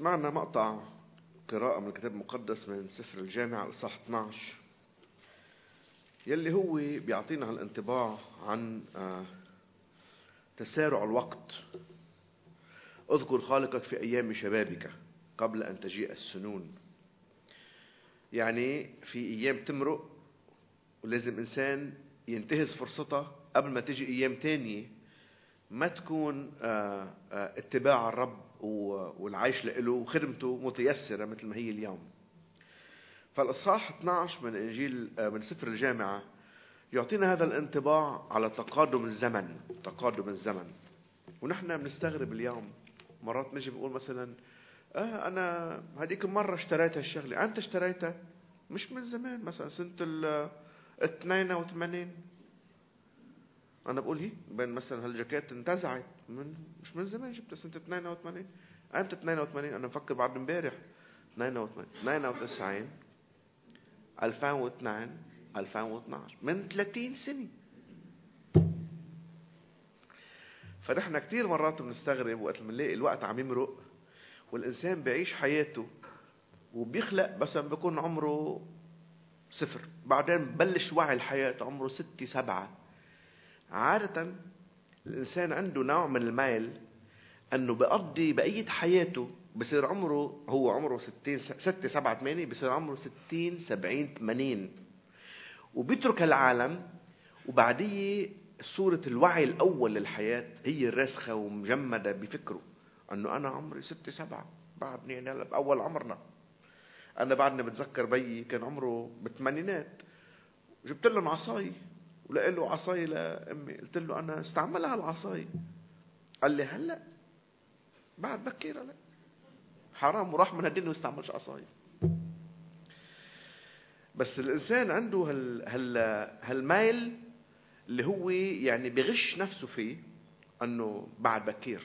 سمعنا مقطع قراءة من الكتاب المقدس من سفر الجامعة الإصحاح 12 يلي هو بيعطينا هالانطباع عن تسارع الوقت. اذكر خالقك في أيام شبابك قبل أن تجيء السنون. يعني في أيام تمرق ولازم إنسان ينتهز فرصتها قبل ما تجي أيام تانية ما تكون اتباع الرب والعيش له وخدمته متيسرة مثل ما هي اليوم. فالإصحاح 12 من إنجيل من سفر الجامعة يعطينا هذا الانطباع على تقادم الزمن. ونحن بنستغرب اليوم مرات نجي بنقول مثلا أنا هذيك مرة اشتريت هالشغلة. أنت اشتريتها مش من زمان، مثلا سنة 82. أنا بقول هي بين مثلا هالجاكيت انتزعت مش من زمان، جبتها سنة 82. أنت 82 أنا مفكر بعد امبارح 82 92 2002 2012 من 30 سنة. فنحن كتير مرات بنستغرب وقت بنلاقي الوقت عم يمرق والإنسان بيعيش حياته وبيخلق مثلا بيكون عمره 0، بعدين ببلش وعي الحياة عمره 6 7. عادة الإنسان عنده نوع من الميل أنه بيقضي بقية حياته بصير عمره هو عمره 6 7 8 بصير عمره 60 70 80 وبيترك العالم. وبعديه صورة الوعي الأول للحياة هي الراسخة ومجمدة بفكره أنه أنا عمري 6 7 بعدني أنا بأول عمرنا. أنا بعدني بتذكر بيي كان عمره بالثمانينات جبت له عصاي ولقى له عصاي لأمي، قلت له أنا استعملها العصاي. قال لي هلأ بعد بكير لا حرام وراح من هالدين ويستعملش عصاي. بس الإنسان عنده هالميل اللي هو يعني بيغش نفسه فيه أنه بعد بكير.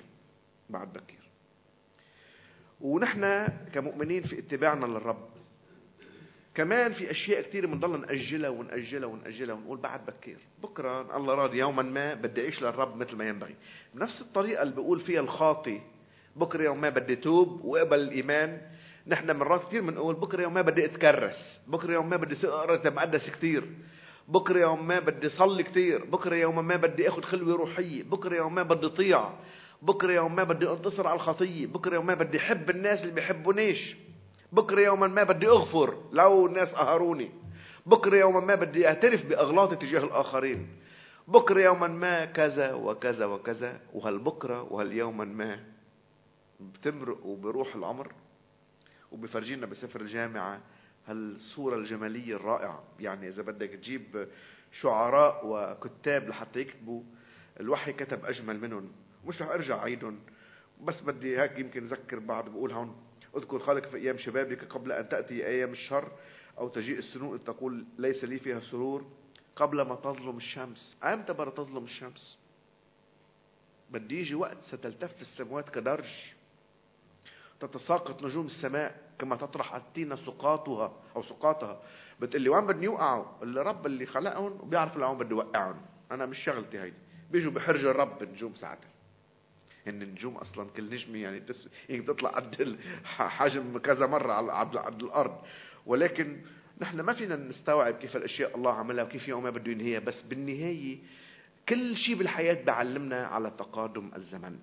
ونحن كمؤمنين في اتباعنا للرب كمان في أشياء كتير بنضل نأجلها ونقول بعد بكير بكرة الله راضي يوما ما بدي أعيش للرب مثل ما ينبغي. بنفس الطريقة اللي بيقول فيها الخاطي بكرة يوم ما بدي توب وقبل الإيمان، نحن مرات كتير بنقول بكرة يوم ما بدي أتكرس، بكرة يوم ما بدي أقرأ كتاب مقدس كتير، بكرة يوم ما بدي صلي كتير، بكرة يوم ما بدي أخذ خلوة روحية، بكرة يوم ما بدي طيع، بكرة يوم ما بدي انتصر على الخطية، بكرة يوم ما بدي أحب الناس اللي بيحبونيش، بكرة يوما ما بدي أغفر لو الناس قهروني، بكرة يوما ما بدي أعترف بأغلاطي تجاه الآخرين، بكرة يوما ما كذا وكذا وكذا. وهالبكرة وهاليوما ما بتمرق وبروح العمر وبفرجينا بسفر الجامعة هالصورة الجمالية الرائعة. يعني إذا بدك تجيب شعراء وكتاب لحتى يكتبوا الوحي كتب أجمل منهم، مش رح أرجع عيدهم بس بدي هيك يمكن أذكر بعض. بقول هون اذكر خالق في أيام شبابك قبل أن تأتي أيام الشر أو تجيء السنون تقول ليس لي فيها سرور قبل ما تظلم الشمس. أمتى بدها تظلم الشمس؟ بدي يجي وقت ستلتف السماوات كدرج، تتساقط نجوم السماء كما تطرح التينة سقاطها. بتقلي وين بدي يوقعوا؟ اللي رب اللي خلقهم وبيعرف لوين بدي يوقعهم. أنا مش شغلتي هيدي. بيجوا بحرج الرب النجوم ساعتها. إن النجوم أصلا كل نجمة يعني بتطلع قد حجم كذا مرة على الأرض. ولكن نحن ما فينا نستوعب كيف الأشياء الله عملها وكيف يوم ما بده ينهيها. بس بالنهاية كل شيء بالحياة بعلمنا على تقادم الزمن.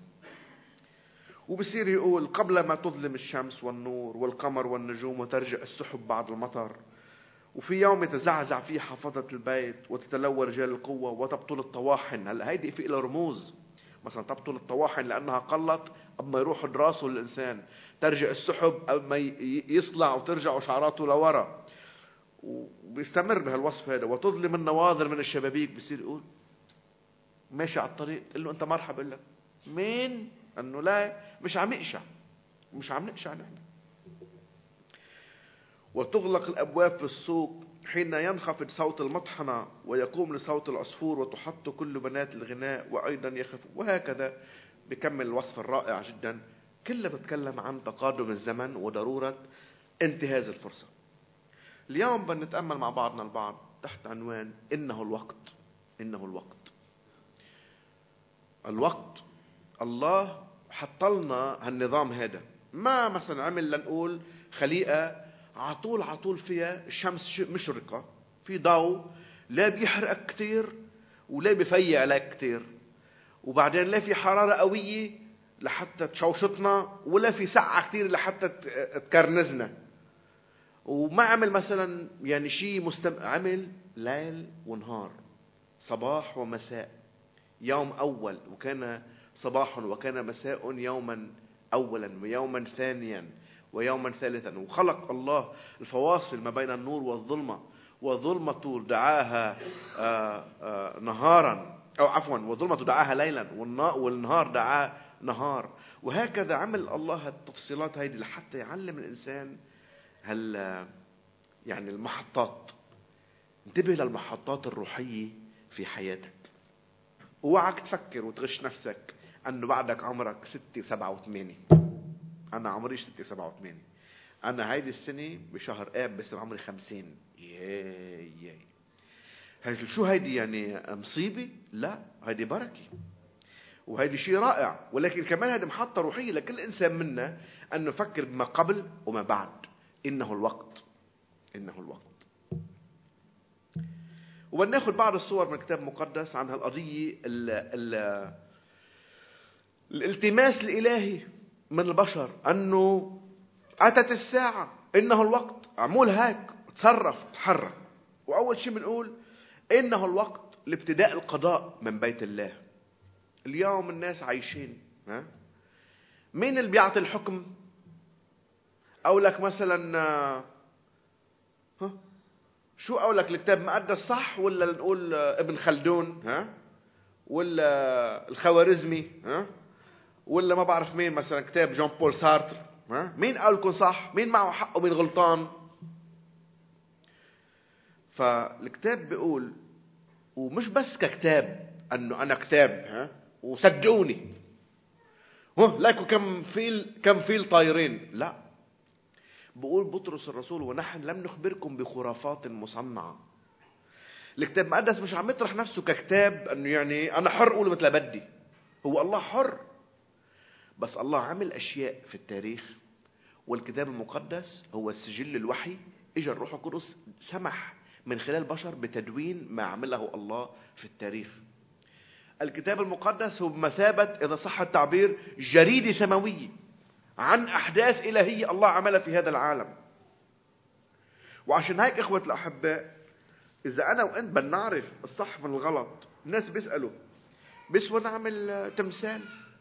وبصير يقول قبل ما تظلم الشمس والنور والقمر والنجوم وترجع السحب بعد المطر، وفي يوم يتزعزع فيه حافظة البيت وتتلوى رجال القوة وتبطل الطواحن. هلا هيدي في إلى رموز، مثلا تبطل الطواحن لأنها قلت أما يروح دراسه الإنسان، ترجع السحب أما يصلع وترجع شعراته لورا. وبيستمر بهالوصف هذا. وتظلم النواظر من الشبابيك. بصير يقول ماشي على الطريق تقول له أنت مرحبا لك مين؟ أنه لا مش عم نقشع نحن. وتغلق الأبواب في السوق حين ينخفض صوت المطحنة ويقوم لصوت العصفور وتحط كل بنات الغناء وأيضا يخف. وهكذا بكمل الوصف الرائع جدا. كله بتكلم عن تقادم الزمن وضرورة انتهاز الفرصة. اليوم بنتأمل مع بعضنا البعض تحت عنوان إنه الوقت. الوقت الله حط لنا هالنظام هذا ما مثلا عمل لنقول خليقة عطول فيها الشمس مشرقة في ضوء، لا بيحرق كتير ولا بيفيع عليك كتير، وبعدين لا في حرارة قوية لحتى تشوشطنا ولا في سعة كتير لحتى تكرنزنا. وما عمل مثلا يعني شيء عمل ليل ونهار، صباح ومساء، يوم أول وكان صباح وكان مساء، يوما أولا ويوما ثانيا ويوما ثالثا. وخلق الله الفواصل ما بين النور والظلمة، وظلمة دعاها نهارا، أو عفوا وظلمة دعاها ليلا والنهار دعاه نهار. وهكذا عمل الله التفصيلات هذه لحتى يعلم الإنسان يعني المحطات. انتبه للمحطات الروحية في حياتك. اوعك تفكر وتغش نفسك أنه بعدك عمرك 6 و7 و8. أنا عمري 6 و7 و8. أنا هيدي السنة بشهر آب بس عمري 50. ياي شو هيدي يعني مصيبة؟ لا، هيدي بركة وهيدي شيء رائع. ولكن كمان هيدي محطة روحية لكل إنسان منا أن نفكر بما قبل وما بعد. إنه الوقت. وبناخذ بعض الصور من الكتاب المقدس عن هالقضية الالتماس الإلهي من البشر أنه أتت الساعة، إنه الوقت، عمول هيك، تصرف، تحرك. وأول شيء بنقول إنه الوقت لابتداء القضاء من بيت الله. اليوم الناس عايشين، مين اللي بيعطي الحكم؟ أقولك مثلا شو أقولك الكتاب المقدس صح ولا نقول ابن خلدون ولا الخوارزمي ولا ما بعرف مين، مثلا كتاب جون بول سارتر؟ مين قال لكم صح؟ مين معه حق ومين غلطان؟ فالكتاب بيقول، ومش بس ككتاب انه انا كتاب وصدقوني لايكوا كم فيل طايرين. لا، بقول بطرس الرسول ونحن لم نخبركم بخرافات مصنعة. الكتاب المقدس مش عم يطرح نفسه ككتاب انه يعني انا حر اقول مثل بدي. هو الله حر، بس الله عمل اشياء في التاريخ، والكتاب المقدس هو السجل الوحي. اجى الروح القدس سمح من خلال البشر بتدوين ما عمله الله في التاريخ. الكتاب المقدس هو بمثابة، إذا صح التعبير، جريدة سماوية عن أحداث إلهية الله عملها في هذا العالم. وعشان هيك إخوة الأحباء، إذا أنا وأنت بنعرف الصح من الغلط، الناس بيسألوا بيسوى نعمل تمثال؟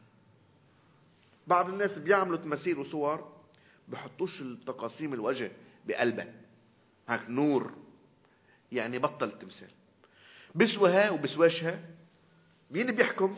بعض الناس بيعملوا تماثيل وصور بحطوش التقاسيم الوجه بقلبه هيك نور، يعني بطل التمثال. بسوها وبسواشها. مين بيحكم؟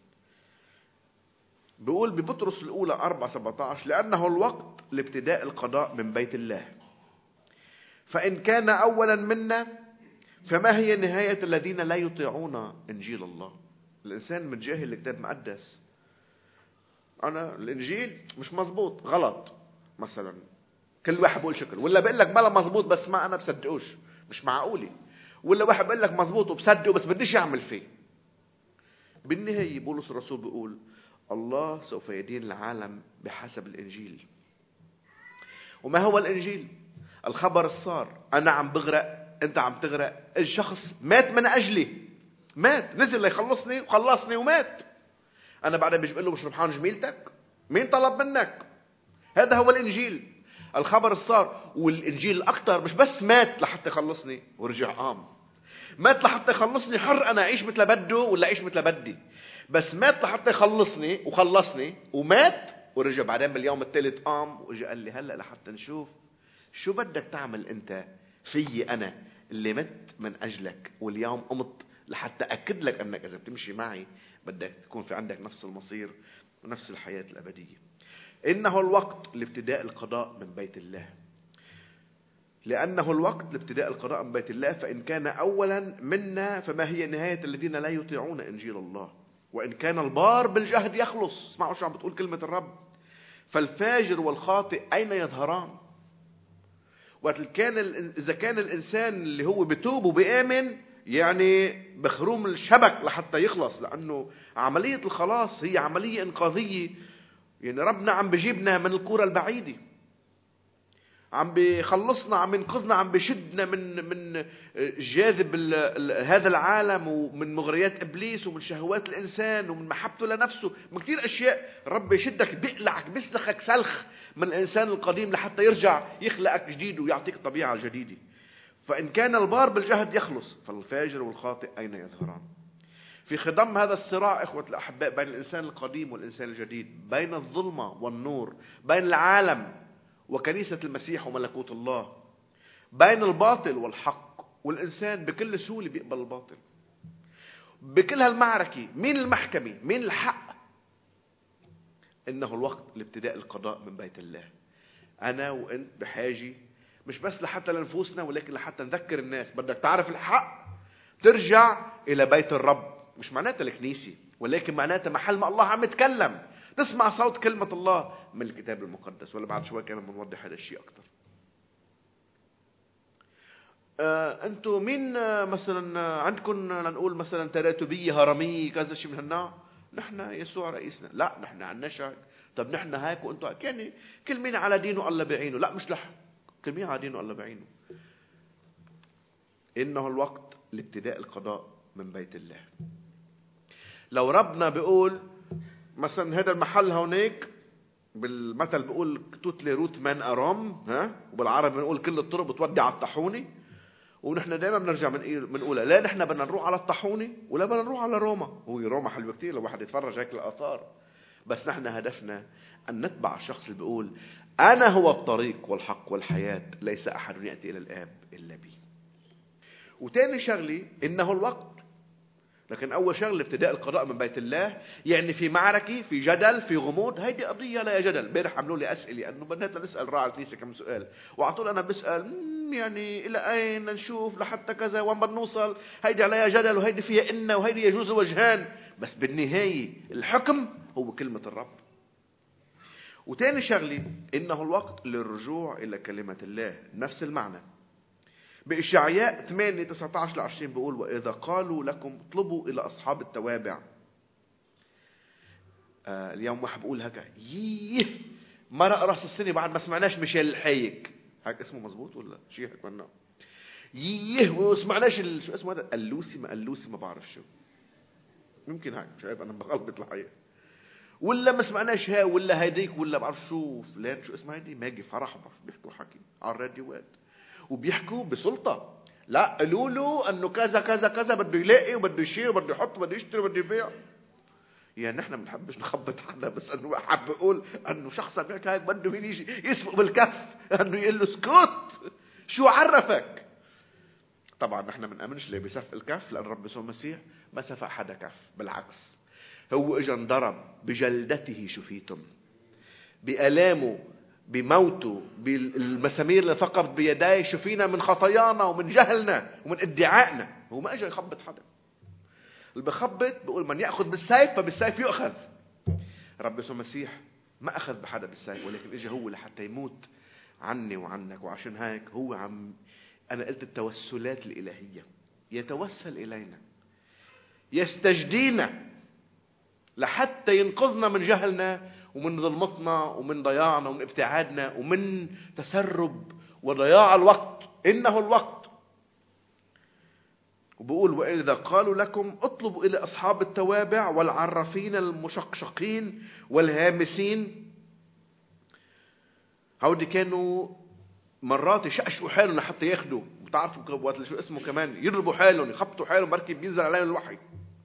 بيقول ببطرس الأولى 4:17 لأنه الوقت لابتداء القضاء من بيت الله، فإن كان أولا منا فما هي نهاية الذين لا يطيعون إنجيل الله. الإنسان متجاهل الكتاب المقدس. أنا الإنجيل مش مزبوط، غلط مثلا، كل واحد بيقول شكل، ولا بيقول لك بلا مزبوط بس ما أنا بصدقوش، مش معقولي. ولا واحد بيقول لك مزبوط وبصدقه بس بديش يعمل فيه. بالنهاية بولس الرسول بيقول الله سوف يدين العالم بحسب الإنجيل. وما هو الإنجيل؟ الخبر الصار. أنا عم بغرق، أنت عم تغرق، الشخص مات من أجلي، مات نزل ليخلصني وخلصني ومات. أنا بعدين بيجي بقول له مش ربحان جميلتك؟ مين طلب منك؟ هذا هو الإنجيل، الخبر الصار. والإنجيل الأكثر مش بس مات لحتى يخلصني ورجع قام، مات لحتى يخلصني حر أنا أعيش مثل بده ولا أعيش مثل بدي، بس مات لحتى يخلصني وخلصني ومات ورجع بعدين باليوم الثالث قام وجاء قال لي هلأ لحتى نشوف شو بدك تعمل أنت فيي أنا اللي مت من أجلك، واليوم قمت لحتى أكد لك أنك إذا بتمشي معي بدك تكون في عندك نفس المصير ونفس الحياة الأبدية. إنه الوقت لابتداء القضاء من بيت الله، لأنه الوقت لابتداء القضاء من بيت الله، فإن كان أولا منا فما هي نهاية الذين لا يطيعون إنجيل الله. وإن كان البار بالجهد يخلص. اسمعوا شو عم بتقول كلمة الرب، فالفاجر والخاطئ أين يظهران؟ إذا كان الإنسان اللي هو بتوب وبيآمن يعني بخروم الشبك لحتى يخلص، لأنه عملية الخلاص هي عملية إنقاذية يعني ربنا عم بجيبنا من الكرة البعيدة، عم بيخلصنا، عم ينقذنا، عم بيشدنا من جاذب هذا العالم، ومن مغريات إبليس، ومن شهوات الإنسان، ومن محبته لنفسه، من كثير أشياء. رب يشدك، بيقلعك، بيسلخك سلخ من الإنسان القديم لحتى يرجع يخلقك جديد ويعطيك طبيعة جديدة. فإن كان البار بالجهد يخلص، فالفاجر والخاطئ أين يظهران؟ في خضم هذا الصراع إخوة الأحباء بين الإنسان القديم والإنسان الجديد، بين الظلمة والنور، بين العالم وكنيسة المسيح وملكوت الله، بين الباطل والحق. والإنسان بكل سهولة بيقبل الباطل. بكل هالمعركة مين المحكمة؟ مين الحق؟ إنه الوقت لابتداء القضاء من بيت الله. أنا وأنت بحاجة مش بس لحتى لنفوسنا، ولكن لحتى نذكر الناس. بدك تعرف الحق، ترجع إلى بيت الرب. مش معناتها الكنيسة، ولكن معناتها محل ما الله عم يتكلم، تسمع صوت كلمة الله من الكتاب المقدس. ولا بعد شوي كان بنوضح هذا الشيء أكتر. أنتوا مين مثلا عندكم لنقول مثلا تراتبية هرمية كذا شيء من هالنوع؟ نحن يسوع رئيسنا. لا نحن عنا شك. طب نحن هيك وأنتوا هيك. يعني كل مين على دينه الله بعينه. لا مش لح، كل مين على دينه الله بعينه. إنه الوقت لابتداء القضاء من بيت الله. لو ربنا بيقول مثلا هذا المحل هونيك، بالمثل بيقول توتلي روت مان أرام، وبالعربي بنقول كل الطرق بتودي على الطاحونة. ونحن دائما بنرجع بنقولها، لا نحن بدنا نروح على الطاحونة ولا بدنا نروح على روما. هو روما حلوة كتير لو واحد يتفرج هيك الآثار، بس نحن هدفنا أن نتبع الشخص اللي بيقول أنا هو الطريق والحق والحياة، ليس أحد يأتي إلى الآب إلا بي. وتاني شغلي إنه الوقت. لكن أول شغلة ابتداء القضاء من بيت الله، يعني في معركة، في جدل، في غموض. هيدي قضية لا جدل. بيرح عملوا لي أسئلة أنه بدنا نسأل راعي الكنيسة كم سؤال، وعطول أنا بسأل يعني إلى أين نشوف لحتى كذا وين بنوصل. هيدي عليها جدل، وهيدي فيها إن، وهيدي يجوز وجهان. بس بالنهاية الحكم هو كلمة الرب. وتاني شغلة إنه الوقت للرجوع إلى كلمة الله، نفس المعنى. بإشعياء 8:19-20 بيقول وإذا قالوا لكم اطلبوا إلى أصحاب التوابع. اليوم واحد بقول هكا مرق رأس السنة بعد ما سمعناش ميشيل الحايك، هيك اسمه مزبوط ولا شيء هيك منه؟ وسمعناش شو اسمه هذا اللوسي ما بعرف شو، ممكن هيك شايف أنا بغلط الحقيقة. ولا ما سمعناش ها ولا هيديك ولا بعرف شو فلان شو اسمه هيدي ماجي فرح بيحكوا حكي على الراديوات وبيحكوا بسلطة. لا قالوا له انه كذا كذا كذا بده يلاقي وبده يشيل وبده يحط وبده يشتري وبده يبيع. يعني نحن ما بنحبش نخبط حدا، بس انه حب يقول انه شخص بيحكي هيك بده مين يجي يسفق بالكف انه يقول له اسكت شو عرفك. طبعا نحن ما بنامنش اللي بيسفق الكف، لان رب يسوع المسيح ما سفق حدا كف، بالعكس هو اجى انضرب بجلدته شفيتم، بآلامه بموته بالمسامير اللي ثقبت بيديه شفينا من خطايانا ومن جهلنا ومن ادعائنا. هو ما اجى يخبط حدا. اللي بخبط بيقول من يأخذ بالسيف فبالسيف يؤخذ. رب يسوع المسيح ما أخذ بحدا بالسيف، ولكن اجى هو لحتى يموت عني وعنك. وعشان هيك هو أنا قلت التوسلات الإلهية، يتوسل إلينا، يستجدينا لحتى ينقذنا من جهلنا ومن ظلمتنا ومن ضياعنا ومن ابتعادنا ومن تسرب وضياع الوقت. إنه الوقت. وبقول وإذا قالوا لكم اطلبوا إلى أصحاب التوابع والعرافين المشقشقين والهامسين. هودي كانوا مرات يشقشقوا حالهم لحتى ياخدوا، بتعرفوا وقت شو اسمه كمان يضربوا حالهم يخبطوا حالهم بركي بينزل عليهم الوحي.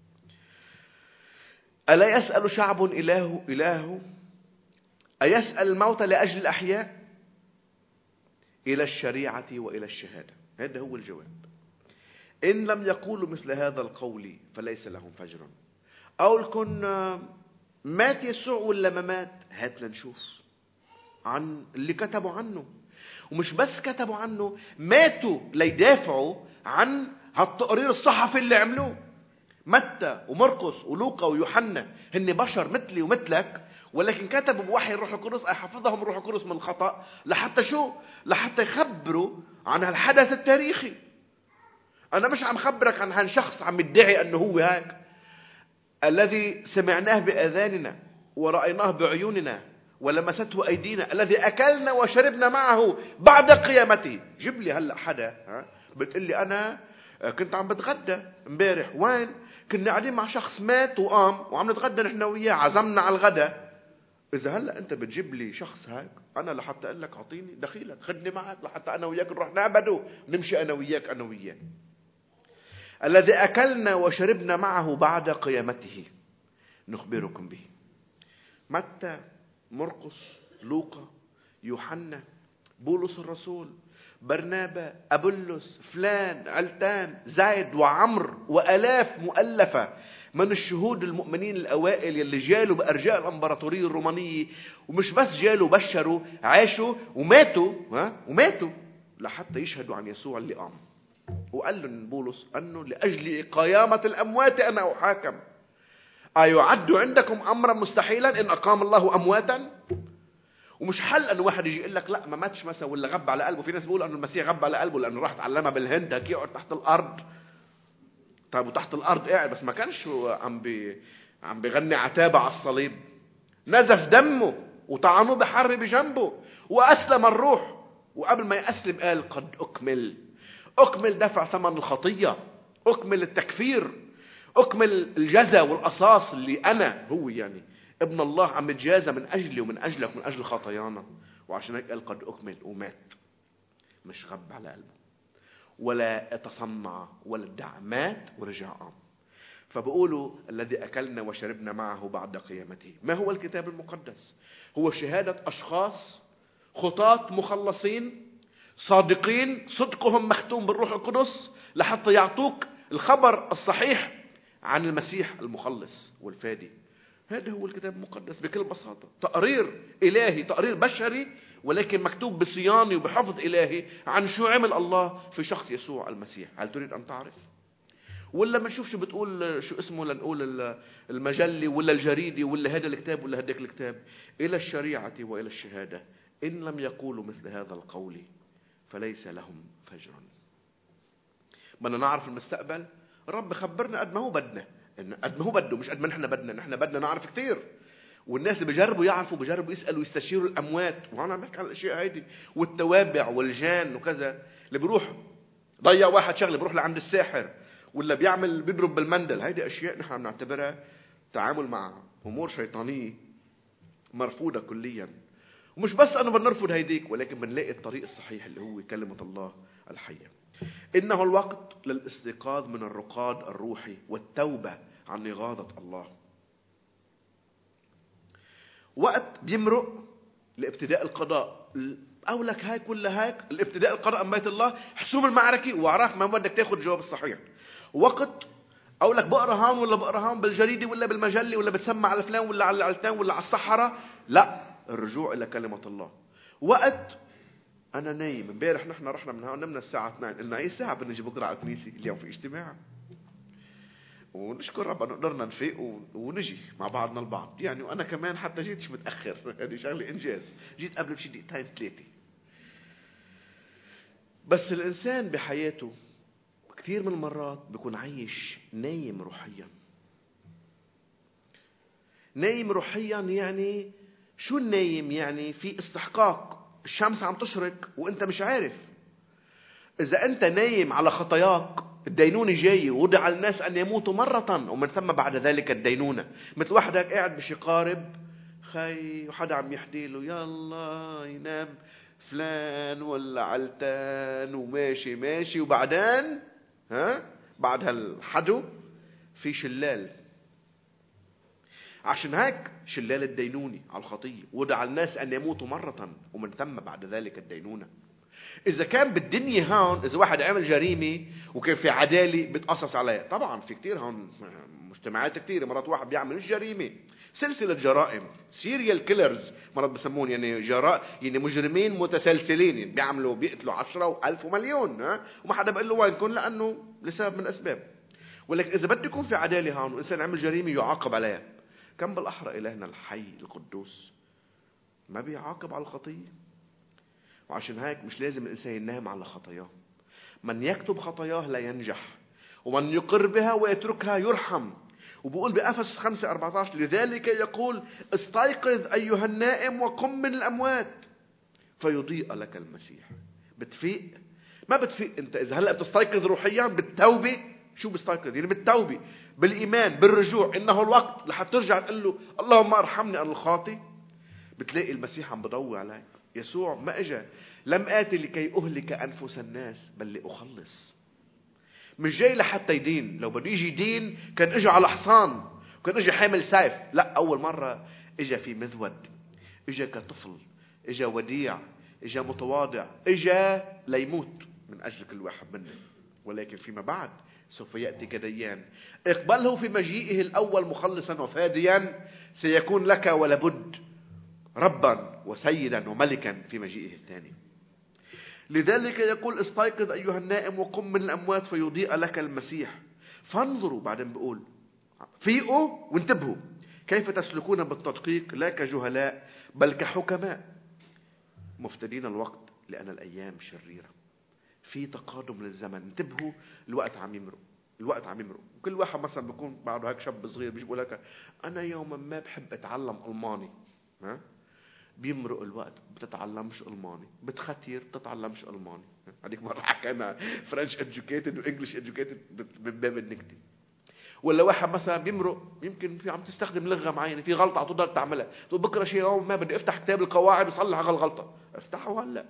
ألا يسأل شعب إلهه أيسأل الموتى لأجل الأحياء؟ إلى الشريعة وإلى الشهادة. هذا هو الجواب. إن لم يقولوا مثل هذا القول فليس لهم فجر. أو لكن مات يسوع ولا ما مات؟ هات لنشوف عن اللي كتبوا عنه. ومش بس كتبوا عنه، ماتوا ليدافعوا عن هالتقرير الصحفي اللي عملوه. متى ومرقس ولوقا ويوحنا هن بشر مثلي ومثلك، ولكن كتبوا بوحي الروح القدس أي حفظهم الروح القدس من الخطأ لحتى شو؟ لحتى يخبروا عن هالحدث التاريخي. أنا مش عم خبرك عن هالشخص عم يدعي أنه هو هيك الذي سمعناه بأذاننا ورأيناه بعيوننا ولمسته أيدينا الذي أكلنا وشربنا معه بعد قيامته. جيب لي هلأ حدا بتقول لي أنا كنت عم بتغدى امبارح. وين؟ كنا قاعدين مع شخص مات وقام وعم نتغدى نحن وياه، عزمنا على الغداء. إذا هلأ أنت بتجيب لي شخص هيك، أنا لحتى أقول لك أعطيني دخيلك خدني معك لحتى أنا وياك نروح نعبده، نمشي أنا وياك أنا وياك. الذي أكلنا وشربنا معه بعد قيامته نخبركم به. متى، مرقس، لوقا، يوحنا، بولس الرسول، برنابا، أبولس، فلان، علتان، زايد وعمر وآلاف مؤلفة من الشهود المؤمنين الأوائل يلي جالوا بأرجاء الإمبراطورية الرومانية، ومش بس جالوا بشروا، عاشوا وماتوا لحتى يشهدوا عن يسوع اللي قام. وقال لهم بولس أنه لأجل قيامة الأموات أنا أحاكم. أيعد عندكم أمرا مستحيلا إن أقام الله أمواتا؟ ومش حل أن واحد يجي يقول لك لا ما ماتش مثلا ولا غب على قلبه. في ناس بيقولوا أن المسيح غب على قلبه لأنه راح تعلمها بالهند، هيك يقعد تحت الأرض. طيب وتحت الأرض قاعد بس ما كانش عم بيغني عتابة على الصليب. نزف دمه وطعنوه بحر بجنبه وأسلم الروح، وقبل ما يأسلم قال قد أكمل دفع ثمن الخطية، أكمل التكفير، أكمل الجزاء والقصاص اللي أنا هو يعني ابن الله عم يتجازى من أجلي ومن أجلك ومن أجل خطايانا. وعشان هيك قال قد أكمل ومات. مش غب على قلبه ولا تصنع ولا ادعى، مات ورجع قام. فبقولوا الذي أكلنا وشربنا معه بعد قيامته. ما هو الكتاب المقدس؟ هو شهادة أشخاص خطاة مخلصين صادقين، صدقهم مختوم بالروح القدس لحتى يعطوك الخبر الصحيح عن المسيح المخلص والفادي. هذا هو الكتاب المقدس بكل بساطة. تقرير إلهي، تقرير بشري، ولكن مكتوب بصيانة وبحفظ إلهي عن شو عمل الله في شخص يسوع المسيح. هل تريد أن تعرف؟ ولا ما نشوف شو بتقول شو اسمه لنقول المجلة ولا الجريدة ولا هذا الكتاب ولا هداك الكتاب؟ إلى الشريعة وإلى الشهادة إن لم يقولوا مثل هذا القول فليس لهم فجر. بدنا نعرف المستقبل. رب خبرنا قد ما هو بدنا، قد ما هو بده، مش قد ما نحن بدنا. نحن بدنا نعرف كتير، والناس بيجربوا يعرفوا، بيجربوا يسألوا ويستشيروا الأموات. وأنا عم بحكي عن الأشياء هيدي والتوابع والجان وكذا. اللي بيروح ضيع واحد شغله بيروح لعند الساحر، ولا بيضرب بالمندل. هيدي أشياء نحن بنعتبرها تعامل مع أمور شيطانية مرفوضة كليا. ومش بس أنه بنرفض هيديك، ولكن بنلاقي الطريق الصحيح اللي هو كلمة الله الحية. إنه الوقت للاستيقاظ من الرقاد الروحي والتوبة عن إغاظة الله. وقت بيمرق لابتداء القضاء. أو لك هيك ولا هيك، الابتداء القضاء من بيت الله، حسوم المعركة، وعراف ما بدك تاخد الجواب الصحيح. وقت أو لك بقرا هون ولا بقرا هون بالجريدة ولا بالمجلة ولا بتسمع على فلان ولا على العلتان ولا على الصحراء. لا، الرجوع إلى كلمة الله. وقت أنا نايم. امبارح نحن رحنا من هون نمنا الساعة 2، قلنا أي ساعة بنجي بكرة على الكنيسة؟ اليوم في اجتماع. ونشكر ربنا قدرنا نفيق ونجي مع بعضنا البعض يعني. وأنا كمان حتى جيتش متأخر، هذه شغلة إنجاز. جيت قبل بشي دقيقتين 3. بس الإنسان بحياته كثير من المرات بيكون عايش نايم روحيا. نايم روحيا يعني شو النايم؟ يعني في استحقاق، الشمس عم تشرق وانت مش عارف. اذا انت نايم على خطاياك الدينونة جاي، ووضع الناس ان يموتوا مرة ومن ثم بعد ذلك الدينونة. مثل واحدك قاعد بشي قارب خي وحدا عم يحكي له يلا ينام فلان ولا علتان، وماشي ماشي، وبعدين بعد هالحدو في شلال. عشان هيك شلال الدينوني على الخطية، ودع الناس أن يموتوا مرة ومن ثم بعد ذلك الدينونة. إذا كان بالدنيا هون، إذا واحد عمل جريمة وكان في عدالة بتقصص عليه، طبعا في كتير هون مجتمعات كتير مرات واحد بيعمل مش جريمة، سلسلة جرائم، سيريال كيلرز مرات بسمون، يعني يعني مجرمين متسلسلين، يعني بيقتلوا 10 و1000 ومليون، وما حدا بيقول له وينكم لأنه لسبب من الأسباب. ولكن إذا بده يكون في عدالة هون وإنسان عمل جريمة يعاقب عليها، كم بالأحرى إلهنا الحي القدوس ما بيعاقب على الخطية. وعشان هيك مش لازم الإنسان ينام على خطاياه. من يكتب خطاياه لا ينجح، ومن يقر بها ويتركها يرحم. وبقول بأفسس 5:14 لذلك يقول استيقظ أيها النائم وقم من الأموات فيضيء لك المسيح. بتفيق؟ ما بتفيق انت اذا هلأ بتستيقظ روحيا بالتوبة. شو بستيقظ؟ يعني بالتوبة، بالإيمان، بالرجوع. إنه الوقت لحتى ترجع تقول له اللهم ارحمني أنا الخاطئ. بتلاقي المسيح عم بضوي عليك. يسوع ما اجى لم آتي لكي أهلك أنفس الناس بل لأخلص. مش جاي لحتى يدين. لو بده يجي يدين كان اجى على حصان، كان اجى حامل سيف. لا، أول مرة اجى في مذود، اجى كطفل، اجى وديع، اجى متواضع، اجى ليموت من أجل كل واحد منا. ولكن فيما بعد سوف يأتي كديان. اقبله في مجيئه الأول مخلصا وفاديا، سيكون لك ولابد ربا وسيدا وملكا في مجيئه الثاني. لذلك يقول استيقظ أيها النائم وقم من الأموات فيضيء لك المسيح. فانظروا، بعدين بيقول فيقوا وانتبهوا كيف تسلكون بالتدقيق لا كجهلاء بل كحكماء مفتدين الوقت لأن الأيام شريرة. في تقادم للزمن. انتبهوا، الوقت عم يمرق، الوقت عم يمرق. وكل واحد مثلا بيكون بعده هيك شاب صغير بيجي بيقول لك أنا يوما ما بحب أتعلم ألماني. بيمرق الوقت، بتتعلمش ألماني، بتختير بتتعلمش ألماني. هذيك مرة حكينا فرنش educated وإنجليش educated من باب النكتة. ولا واحد مثلا بيمرق يمكن في عم تستخدم لغة معينة، في غلطة عم تقدر تعملها، تقول بكرة شيء يوم ما بدي افتح كتاب القواعد وصلح على الغلطة، افتحه هلا.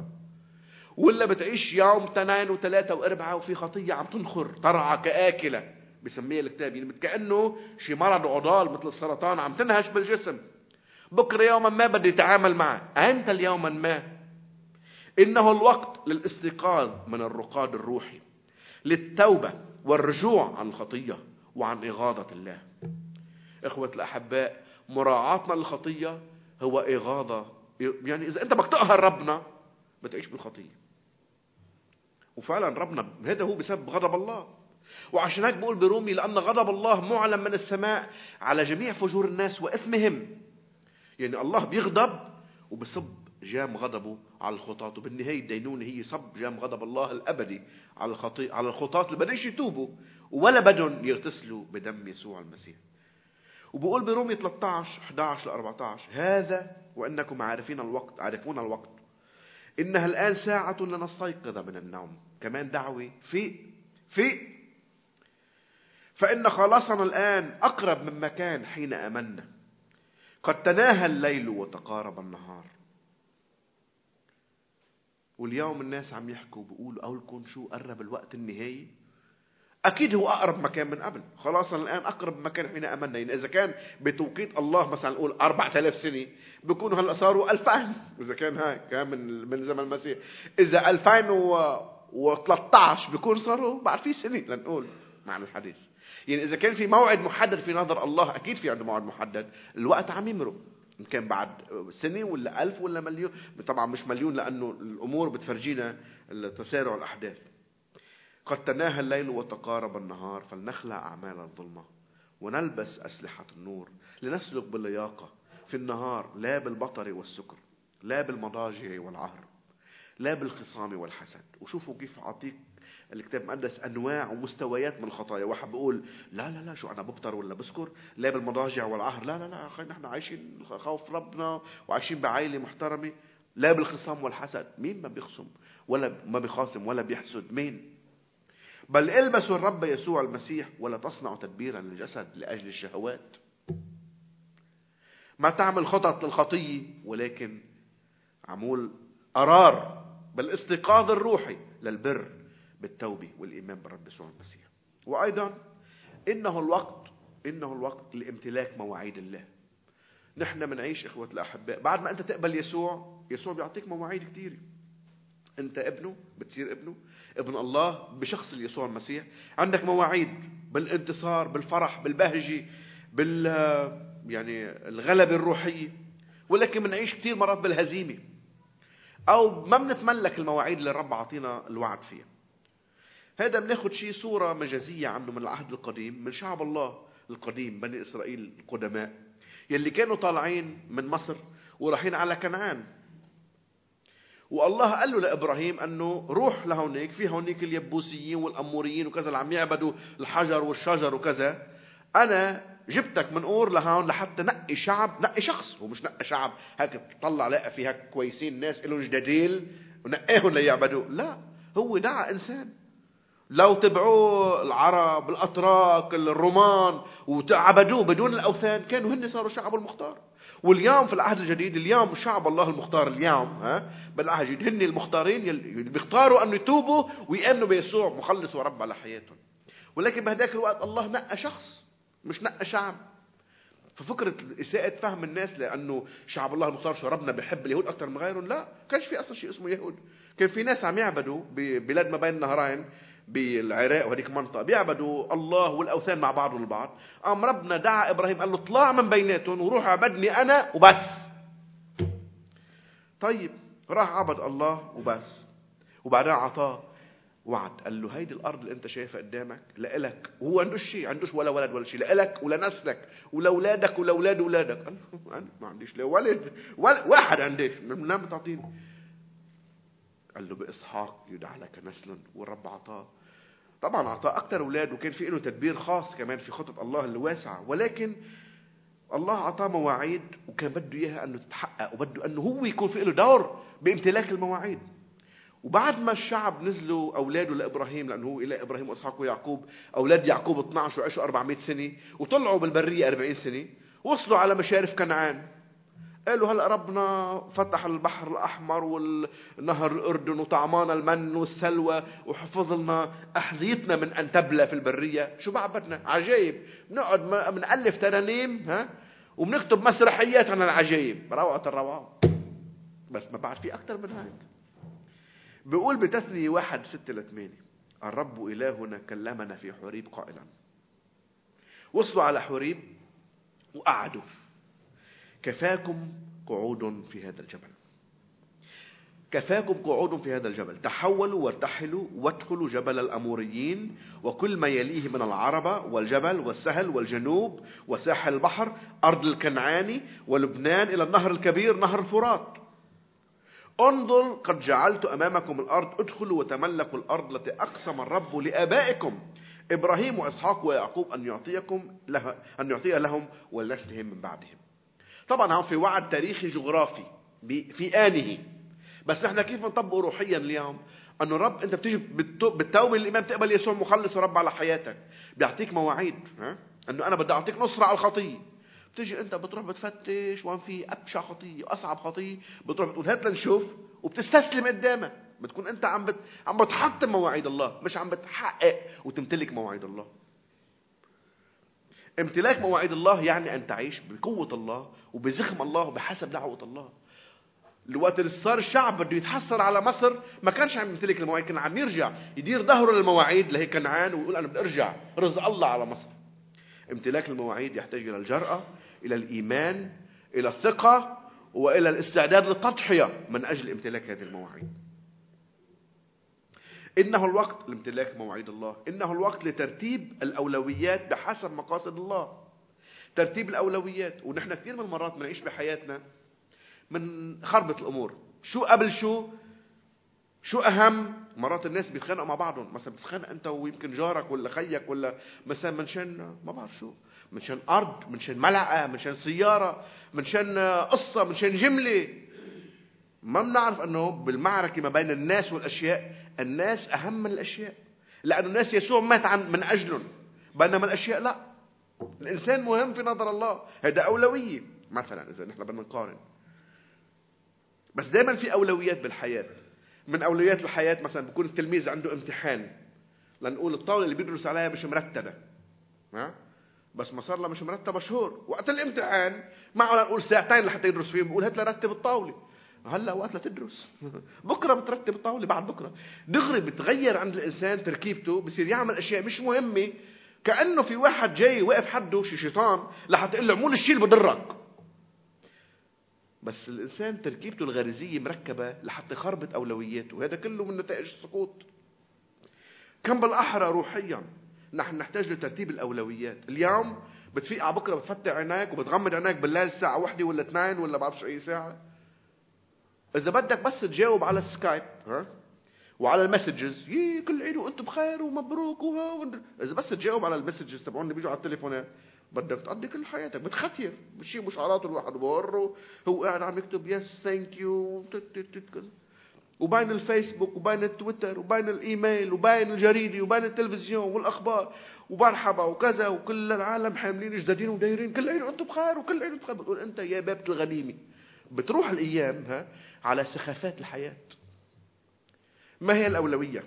ولا بتعيش يوم 2 و3 و4 وفي خطية عم تنخر ترعى كآكلة بسميها الكتاب، يعني كأنه شي مرض عضال مثل السرطان عم تنهش بالجسم. بكرة يوما ما بدي اتعامل معه. أنت اليوما ما إنه الوقت للاستيقاظ من الرقاد الروحي، للتوبة والرجوع عن الخطية وعن إغاظة الله. إخوة الأحباء، مراعاتنا للخطية هو إغاظة. يعني إذا أنت بدك تقهر ربنا بتعيش بالخطية. وفعلا ربنا هذا هو بسبب غضب الله. وعشان هيك بقول برومي لأن غضب الله معلن من السماء على جميع فجور الناس وإثمهم. يعني الله بيغضب وبصب جام غضبه على الخطاة، وبالنهاية الدينونة هي صب جام غضب الله الأبدي على الخطاة اللي بدش يتوبوا ولا بدهم يغتسلوا بدم يسوع المسيح. وبقول برومي 13:11-14 هذا وإنكم عارفون الوقت إنها الآن ساعة لنستيقظ من النوم. كمان دعوة في فإن خلاصنا الآن أقرب مما كان حين آمنا. قد تناهى الليل وتقارب النهار. واليوم الناس عم يحكوا بيقولوا أولكم شو قرب الوقت النهائي. أكيد هو أقرب مكان من قبل. خلاص الآن أقرب مكان حين أمنا. يعني إذا كان بتوقيت الله مثلا نقول 4000 سنة بيكونوا هلأ صاروا 2000. إذا كان هاي كان من زمن المسيح. إذا 2013 بيكون صاروا بعد في سنة لنقول معنى الحديث. يعني إذا كان في موعد محدد في نظر الله أكيد في عنده موعد محدد. الوقت عم يمرق إن كان بعد سنة ولا 1000 ولا مليون. طبعا مش مليون لأنه الأمور بتفرجينا تسارع الأحداث. قد تناهى الليل وتقارب النهار فلنخلع أعمال الظلمة ونلبس أسلحة النور لنسلك باللياقة في النهار لا بالبطر والسكر لا بالمضاجع والعهر لا بالخصام والحسد. وشوفوا كيف عطيك الكتاب المقدس أنواع ومستويات من الخطايا. واحد بيقول لا شو أنا ببطر ولا بسكر لا بالمضاجع والعهر لا أخي نحن عايشين خوف ربنا وعايشين بعائلة محترمة. لا بالخصام والحسد. مين ما بيخصم ولا ما بيخاصم ولا بيحسد؟ مين؟ بل البسوا الرب يسوع المسيح ولا تصنعوا تدبيرا للجسد لأجل الشهوات. ما تعمل خطط للخطية ولكن عمول قرار بالاستيقاظ الروحي للبر بالتوبة والإيمان بالرب يسوع المسيح. وأيضا إنه الوقت لامتلاك مواعيد الله. نحن منعيش إخوة الأحباء بعد ما أنت تقبل يسوع بيعطيك مواعيد كتير. أنت ابنه بتصير ابن الله بشخص يسوع المسيح. عندك مواعيد بالانتصار بالفرح بالبهجة يعني الغلبة الروحية. ولكن منعيش كتير مرات بالهزيمة أو ما بنتملك المواعيد اللي الرب عطينا الوعد فيها. هذا بناخد شيء صورة مجازية عنه من العهد القديم من شعب الله القديم بني إسرائيل القدماء يلي كانوا طالعين من مصر ورايحين على كنعان. والله قال له لإبراهيم أنه روح لهونيك في هونيك اليبوسيين والأموريين وكذا اللي عم يعبدوا الحجر والشجر وكذا. انا جبتك من اور لهون لحتى نقي شعب، نقي شخص، ومش نقي شعب هيك تطلع لاقي فيها كويسين ناس لهم جداديل ونقيهم ليعبدوا. لا، هو دعا انسان. لو تبعوه العرب، الاتراك، الرومان وعبدوه بدون الاوثان كانوا هن صاروا شعب المختار. واليوم في العهد الجديد، اليوم شعب الله المختار اليوم بالعهد الجديد هن المختارين اللي بيختاروا انه يتوبوا ويامنوا بيسوع مخلص ورب على حياتهم. ولكن بهداك الوقت الله نقى شخص مش نقى شعب. ففكرة إساءة فهم الناس لأنه شعب الله المختار شو ربنا بيحب اليهود أكثر من غيرهم، لا، كانش في أصلا شيء اسمه يهود. كان في ناس عم يعبدوا ببلاد ما بين النهرين بالعراق وهذيك منطقة بيعبدوا الله والأوثان مع بعضهم البعض. قام ربنا دعا إبراهيم قال له اطلع من بيناتهم وروح عبدني أنا وبس. طيب راح عبد الله وبس، وبعدين عطاه وعد قال له هيدي الارض اللي انت شايفها قدامك لإلك. وهو عندوش شيء، عندوش ولا ولد ولا شيء، لإلك ولنسلك ولأولادك ولأولاد أولادك. قال له انا ما عنديش لا ولد ولا واحد، عنديش منين بتعطيني؟ قال له بإسحاق يدعى لك نسل. والرب عطاه، طبعا عطاه اكثر اولاد، وكان في له تدبير خاص كمان في خطة الله الواسعة. ولكن الله عطاه مواعيد وكان بده اياها انه تتحقق، وبده انه هو يكون في له دور بامتلاك المواعيد. وبعد ما الشعب نزلوا أولاده لإبراهيم، لأنه هو إله إبراهيم وإسحاق ويعقوب، أولاد يعقوب 12 وعيشوا 400 سنة وطلعوا بالبرية 40 سنة، وصلوا على مشارف كنعان. قالوا هلأ ربنا فتح البحر الأحمر والنهر الأردن وطعمانا المن والسلوى وحفظ لنا أحذيتنا من أن تبلى في البرية. شو بعبدنا عجائب، بنقعد بنألف ترانيم وبنكتب مسرحيات عن العجائب، روعة الروعة. بس ما بعد في أكتر من هيك. بيقول بتثنية 1:6-8 الرب إلهنا كلمنا في حوريب قائلا. وصلوا على حوريب وقعدوا. كفاكم قعود في هذا الجبل، كفاكم قعود في هذا الجبل. تحولوا وارتحلوا وادخلوا جبل الأموريين وكل ما يليه من العربة والجبل والسهل والجنوب وساحل البحر أرض الكنعاني ولبنان إلى النهر الكبير نهر الفرات. انظر قد جعلت أمامكم الأرض، ادخلوا وتملكوا الأرض التي أقسم الرب لآبائكم إبراهيم وإسحاق ويعقوب أن يعطيها لهم ولنسلهم من بعدهم. طبعا هم في وعد تاريخي جغرافي في آنه، بس نحن كيف نطبقه روحيا اليوم؟ أنه الرب أنت بتيجي بالتوبة الإيمان تقبل يسوع مخلص ورب على حياتك، بيعطيك مواعيد أنه أنا بدي أعطيك نصرة على الخطية. بتيجي انت بتروح بتفتش وين في ابشع خطيه واصعب خطيه، بتروح بتقول هات لنشوف وبتستسلم قدامه. بتكون انت عم بتحطم مواعيد الله، مش عم بتحقق وتمتلك مواعيد الله. امتلاك مواعيد الله يعني ان تعيش بقوه الله وبزخم الله وبحسب دعوه الله. الوقت اللي صار الشعب بده يتحسر على مصر ما كانش عم يمتلك المواعيد، كان عم يرجع يدير ظهره للمواعيد اللي هي كنعان ويقول انا بدي ارجع رزق الله على مصر. امتلاك المواعيد يحتاج إلى الجرأة، إلى الإيمان، إلى الثقة، وإلى الاستعداد للتضحية من أجل امتلاك هذه المواعيد. إنه الوقت لامتلاك مواعيد الله، إنه الوقت لترتيب الأولويات بحسب مقاصد الله. ترتيب الأولويات. ونحن كثير من المرات بنعيش بحياتنا من خربة الأمور، شو قبل شو أهم. مرات الناس بيتخانقوا مع بعضهم، مثلا بتتخانق أنت ويمكن جارك ولا خيك ولا مثلا منشان ما بعرف شو، منشان أرض، منشان ملعقة، منشان سيارة، منشان قصة، منشان جملة. ما بنعرف أنه بالمعركة ما بين الناس والأشياء الناس أهم من الأشياء، لأن الناس يسوع مات من أجلهم، بينما الأشياء لا. الإنسان مهم في نظر الله، هذا أولوية. مثلا إذا نحن بدنا نقارن، بس دائما في أولويات بالحياة. من أولويات الحياة مثلا بيكون التلميذ عنده امتحان، لنقول الطاولة اللي بيدرس عليها مش مرتبة، بس ما صار له مش مرتبة شهور. وقت الامتحان معه لنقول ساعتين لحتى يدرس فيهم، بيقول هات لرتب الطاولة. هلا وقت لا تدرس بكرة بترتب الطاولة، بعد بكرة دغري بتغير عند الإنسان تركيبته، بصير يعمل أشياء مش مهمة، كأنه في واحد جاي واقف حده شي شيطان لحتى يقول له عمول الشيء اللي بضرك. بس الإنسان تركيبته الغريزية مركبة لحتى يخربط أولوياته، وهذا كله من نتائج السقوط. كم بالأحرى روحيا نحن نحتاج لترتيب الأولويات. اليوم بتفيق على بكرة بتفتح عينيك وبتغمض عينيك بالليل الساعة 1 ولا 2 ولا بعرفش أي ساعة. إذا بدك بس تجاوب على السكايب وعلى المسجز كل عيد وانتم بخير ومبروك اذا بس تجاوب على المسجز تبعون اللي بيجوا على التليفونات بدك تقضي كل حياتك بتختير بشي مشعارات الواحد بورو هو قاعد عم يكتب يس ثانك يو كذا، وبين الفيسبوك وبين التويتر وبين الايميل وبين الجريده وبين التلفزيون والاخبار ومرحبا وكذا، وكل العالم حاملين جدادين ودايرين كل عيد وانتم بخير وكل عيد بخير. بتقول انت يا بابة الغنيمه. بتروح الايام على سخافات الحياه. ما هي الاولويه؟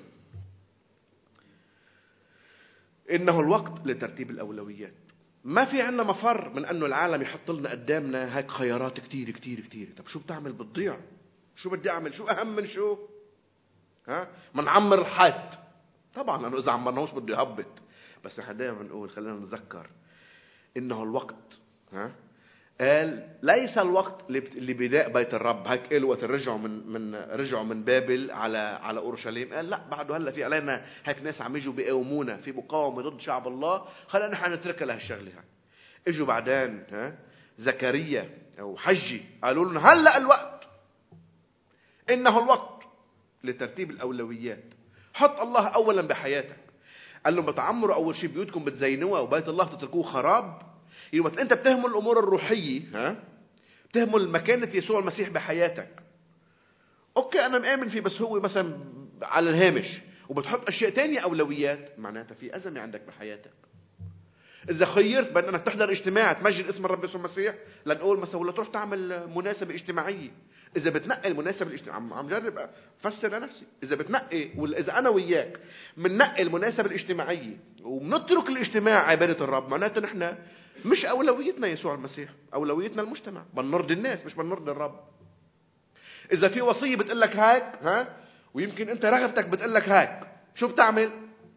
انه الوقت لترتيب الاولويات. ما في عنا مفر من انه العالم يحط لنا قدامنا هيك خيارات كتير كتير كتير. طب شو بتعمل؟ بتضيع. شو بدي اعمل؟ شو اهم من شو؟ ما نعمر الحيط. طبعا انا اذا عمرناهوش بدي اهبط، بس نحن دائما بنقول خلينا نتذكر انه الوقت قال ليس الوقت لبناء بيت الرب. هيك قال وقت رجعوا من بابل على اورشليم، قال لا بعده هلا في علينا هيك ناس عم يجوا بيقاومونا في مقاومه ضد شعب الله، خلينا نحن نتركها لهالشغله. اجوا بعدين زكريا او حجي قالوا لنا هلا الوقت، انه الوقت لترتيب الاولويات. حط الله اولا بحياتك. قال لهم بتعمروا اول شيء بيوتكم بتزينوها وبيت الله تتركوه خراب. يبقى انت بتهمل الامور الروحيه، بتهمل مكانه يسوع المسيح بحياتك. اوكي انا مآمن فيه، بس هو مثلا على الهامش، وبتحط اشياء تانية اولويات، معناتها في ازمه عندك بحياتك. اذا خيرت بين انك تحضر اجتماع تمجد اسم الرب يسوع المسيح، لنقول مثلا ولا تروح تعمل مناسبه اجتماعيه، اذا بتنقي المناسبه الاجتماعيه، عم جرب افسر لنفسي، اذا بتنقي ولا اذا انا وياك بننقي المناسبه الاجتماعيه وبنترك الاجتماع عباده الرب، معناته نحن مش اولويتنا يسوع المسيح، اولويتنا المجتمع. بنرضي الناس مش بنرضي الرب. اذا في وصيه بتقول لك هيك ويمكن انت رغبتك بتقول لك هيك، شو بتعمل؟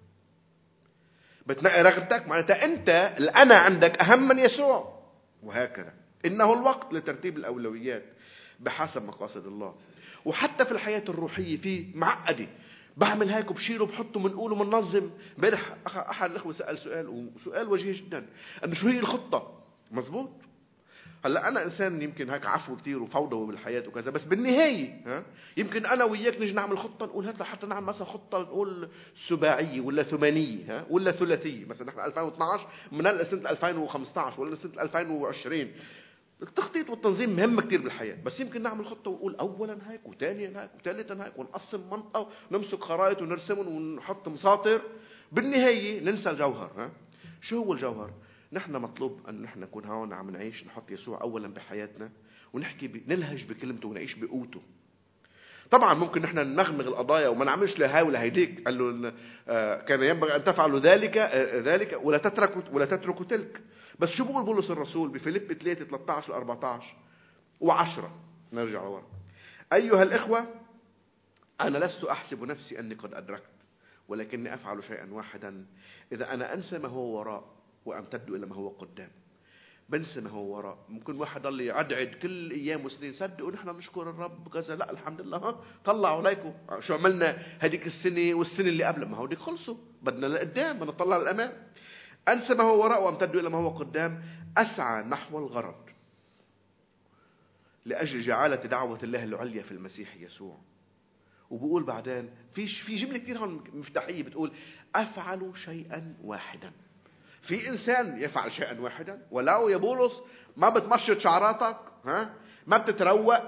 بتنقي رغبتك، معناتها انت الانا عندك اهم من يسوع. وهكذا انه الوقت لترتيب الاولويات بحسب مقاصد الله. وحتى في الحياه الروحيه في معقده، بعمل هيك وبشيله وبحطه بنقوله بننظم. امبارح احد الاخوه سال سؤال وجيه جدا، انه شو هي الخطه؟ مزبوط. هلا انا انسان يمكن هيك عفو كتير وفوضوي بالحياه وكذا، بس بالنهايه يمكن انا وياك نيجي نعمل خطه نقول هات حتى نعمل مثلا خطه نقول سباعيه ولا ثمانيه ولا ثلاثيه. مثلا نحن 2012 من سنه 2015 ولا سنه 2020. التخطيط والتنظيم مهم كتير بالحياه، بس يمكن نعمل خطه ونقول اولا هيك وثانيا هيك وثالثا هيك، ونقسم منطقه ونمسك خرائط ونرسمهم ونحط مساطر. بالنهايه ننسى الجوهر. شو هو الجوهر؟ نحن مطلوب أن نحن نكون هون عم نعيش نحط يسوع أولا بحياتنا، ونحكي نلهج بكلمته ونعيش بقوته. طبعا ممكن نحن ننغمغ القضايا وما نعملش لهاي ولا هيديك. قال له كان ينبغي أن تفعلوا ذلك ولا تتركوا تلك. بس شو بقول بولس الرسول بفيليب 3:13-14 و10؟ نرجع لورا. أيها الإخوة أنا لست أحسب نفسي أني قد أدركت، ولكني أفعل شيئا واحدا، إذا أنا أنسى ما هو وراء وأمتد إلى ما هو قدام. بنسى ما هو وراء. ممكن واحد ضل يعدعد كل أيام وسنين، صدقوا نحن نشكر الرب كذا، لا الحمد لله طلعوا عليكم شو عملنا هذيك السنة والسنة اللي قبل، ما هو ديك خلصوا، بدنا لقدام، بدنا نطلع للأمام. أنسى ما هو وراء وأمتد إلى ما هو قدام، أسعى نحو الغرض لأجل جعالة دعوة الله العليا في المسيح يسوع. وبقول بعدين في جملة كتير هون مفتاحية بتقول أفعل شيئا واحدا. في إنسان يفعل شيئا واحدا؟ ولو يا بولس ما بتمشط شعراتك، ما بتتروق،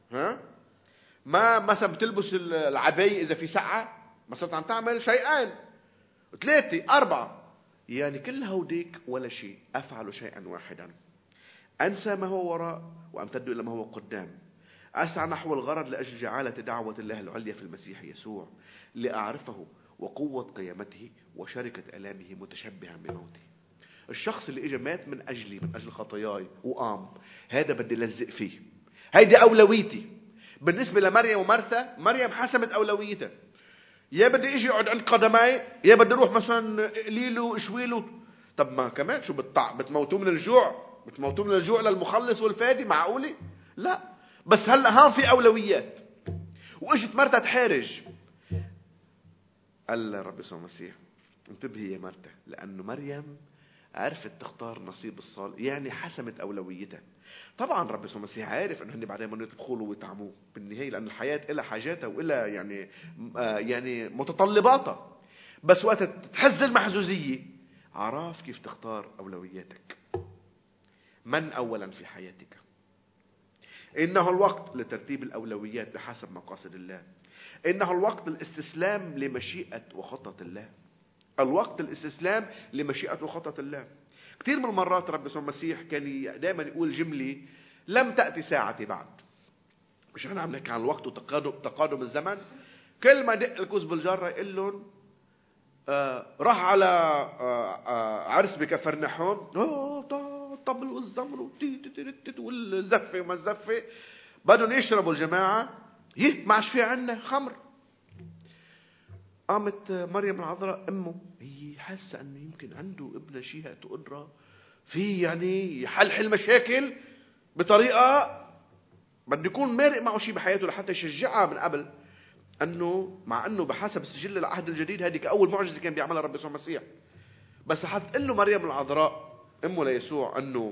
ما مثلا بتلبس العباية إذا في سقعة، مثلا عم تعمل شيئين 3 4، يعني كل هوديك ولا شيء. أفعل شيئا واحدا، أنسى ما هو وراء وأمتد إلى ما هو قدام، أسعى نحو الغرض لأجل جعالة دعوة الله العليا في المسيح يسوع، لأعرفه وقوة قيامته وشركة آلامه متشبها بموته. الشخص اللي اجى مات من أجلي، من أجل خطاياي وقام، هذا بدي لزق فيه. هيدي أولويتي. بالنسبة لمريم ومرثا، مريم حسمت أولويتها، يا بدي اجي اقعد عند قدمي، يا بدي اروح مثلا قليله اشويله. طب ما كمان شو بتموتوا من الجوع؟ بتموتوا من الجوع للمخلص والفادي؟ معقولة؟ لا. بس هلا هون في أولويات. واجت مرثا تحارج، قال الرب يسوع المسيح انتبهي يا مرثا، لأنه مريم عرفت تختار نصيب الصالح، يعني حسمت أولويتها. طبعا رب يسوع المسيح عارف انه هن بعدين بدهم يطبخوا له ويطعموه بالنهايه، لان الحياه لها حاجاتها وإلها يعني متطلباتها. بس وقت تحز المحزوزيه عرف كيف تختار اولوياتك. من اولا في حياتك؟ انه الوقت لترتيب الاولويات بحسب مقاصد الله. انه الوقت الاستسلام لمشيئه وخطه الله. الوقت الاستسلام لمشيئه وخطه الله. كثير من المرات رب يسوع المسيح كان دائما يقول جمله: لم تأتي ساعتي بعد. مش احنا عم نحكي عن الوقت وتقادم الزمن؟ كل ما دق الكوز بالجرة يقول لهم راح على عرس بكفرنحوم، الطبل والزمر والزفة وما الزفة، بدهم يشربوا الجماعة، ما عادش في عنا خمر. قامت مريم العذراء امه، هي حاسه انه يمكن عنده ابنه شيء قدره في يعني يحلحل مشاكل بطريقه بده يكون مارق معه شيء بحياته لحتى يشجعها من قبل، انه مع انه بحسب سجل العهد الجديد هذه كاول معجزه كان بيعملها رب يسوع المسيح. بس حتقول له مريم العذراء امه ليسوع انه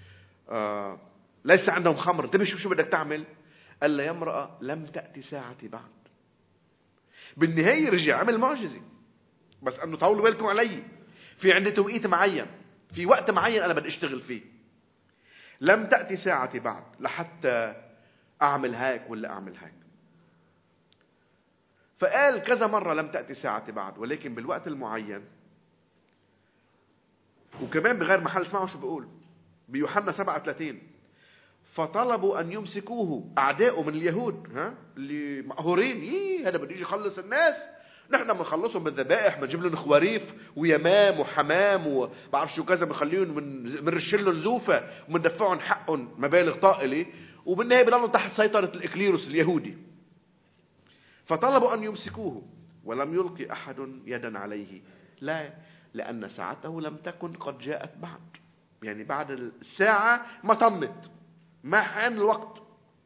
ليس عندهم خمر، انتبه شو بدك تعمل. قال لها: يا امراه لم تأتي ساعتي بعد. بالنهايه رجع عمل معجزه، بس انه طولوا بالكم علي، في عندي توقيت معين، في وقت معين انا بدي اشتغل فيه. لم تأتي ساعتي بعد لحتى اعمل هيك ولا اعمل هيك. فقال كذا مرة لم تأتي ساعتي بعد، ولكن بالوقت المعين. وكمان بغير محل، اسمعوا شو بيقول بيوحنا 37: فطلبوا ان يمسكوه اعدائه من اليهود، اللي مقهورين، هذا بده يجي يخلص الناس، نحن بنخلصهم بالذبائح، بنجيب لهم خواريف ويمام وحمام وبعرف شو كذا، بنخليهم من رشلهم زوفه وبندفعهم حقهم مبالغ طائله، وبالنهايه بضلوا تحت سيطره الاكليروس اليهودي. فطلبوا ان يمسكوه ولم يلقي احد يدا عليه، لا، لان ساعته لم تكن قد جاءت بعد. يعني بعد الساعه ما تمت، ما حان الوقت.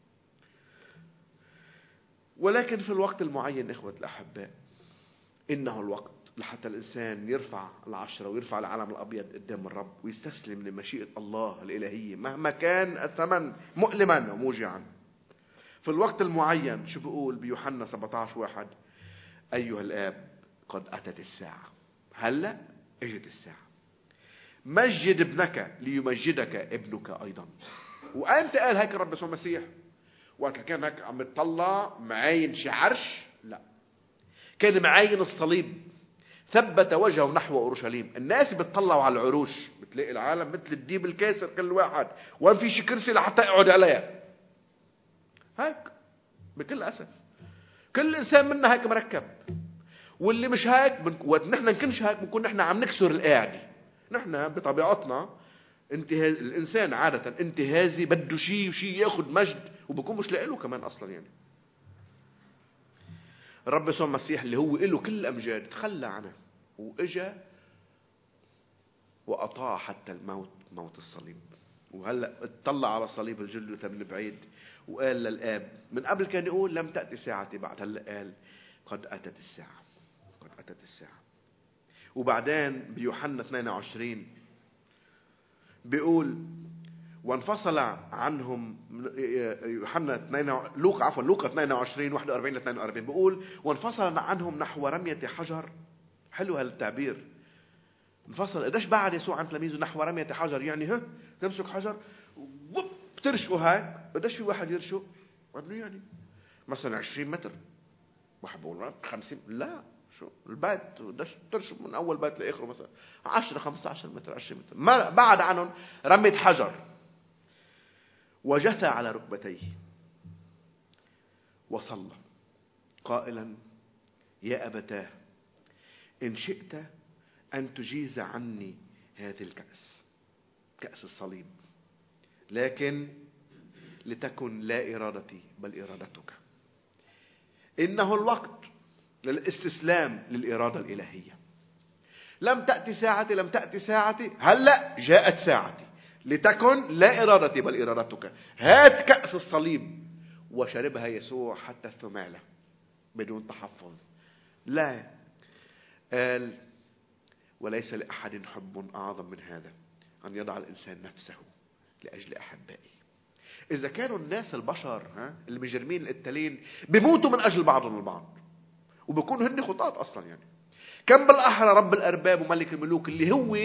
ولكن في الوقت المعين إخوة الأحباء، إنه الوقت لحتى الإنسان يرفع العشرة ويرفع العلم الأبيض قدام الرب ويستسلم لمشيئة الله الإلهية مهما كان الثمن مؤلما وموجعا. في الوقت المعين شو بيقول بيوحنا 17:1: أيها الآب قد أتت الساعة. هلأ اجت الساعة. مجد ابنك ليمجدك ابنك أيضا. وأنت قال هيك الرب يسوع المسيح وقت كان هيك عم يطلع معاين شي عرش؟ لا، كان معاين الصليب، ثبت وجهه نحو أورشليم. الناس بتطلعوا على العروش، بتلاقي العالم مثل الديب الكاسر كل واحد، وين في شي كرسي لحتى يقعد عليها. هيك بكل أسف كل إنسان منا هيك مركب. واللي مش هيك نحن نكونش هيك، بنكون نحن عم نكسر القاعدة. نحن بطبيعتنا الإنسان عادة انتهازي، بده شيء وشيء ياخد مجد، وبكون مش لاقي له كمان أصلا. يعني الرب يسوع المسيح اللي هو له كل الأمجاد تخلى عنه وإجا وأطاع حتى الموت، موت الصليب. وهلأ اطلع على صليب الجلدة من بعيد وقال للآب، من قبل كان يقول لم تأتي ساعتي بعد، هلأ قال قد أتت الساعة، قد أتت الساعة. وبعدين بيوحنا 22 بيقول وانفصل عنهم، لوقا 22 41 ل 42 بيقول وانفصل عنهم نحو رمية حجر. حلو هالتعبير، انفصل. قديش بعد يسوع عن تلاميذه نحو رمية حجر؟ يعني تمسك حجر بترشقه هيك. قديش في واحد يرشق؟ يعني مثلا 20 متر، واحد بقول 50، لا، شو البيت قديش ترشق من اول بيت لاخره؟ مثلا 10 15 متر، 20 متر. ما بعد عنهم رمية حجر. وجثى على ركبتيه وصلى قائلا يا أبتاه إن شئت أن تجيز عني هذه الكأس، كأس الصليب، لكن لتكن لا إرادتي بل إرادتك. إنه الوقت للاستسلام للإرادة الإلهية. لم تأتي ساعتي، لم تأتي ساعتي، هلأ جاءت ساعتي، لتكن لا إرادتي بل إرادتك. هات كأس الصليب. وشربها يسوع حتى الثمالة بدون تحفظ. لا، قال وليس لأحد حب أعظم من هذا، أن يضع الإنسان نفسه لأجل أحبائه. إذا كانوا الناس البشر المجرمين القتالين بيموتوا من أجل بعضهم البعض وبيكونوا هن خطاط أصلا، يعني كم بالأحرى رب الأرباب وملك الملوك اللي هو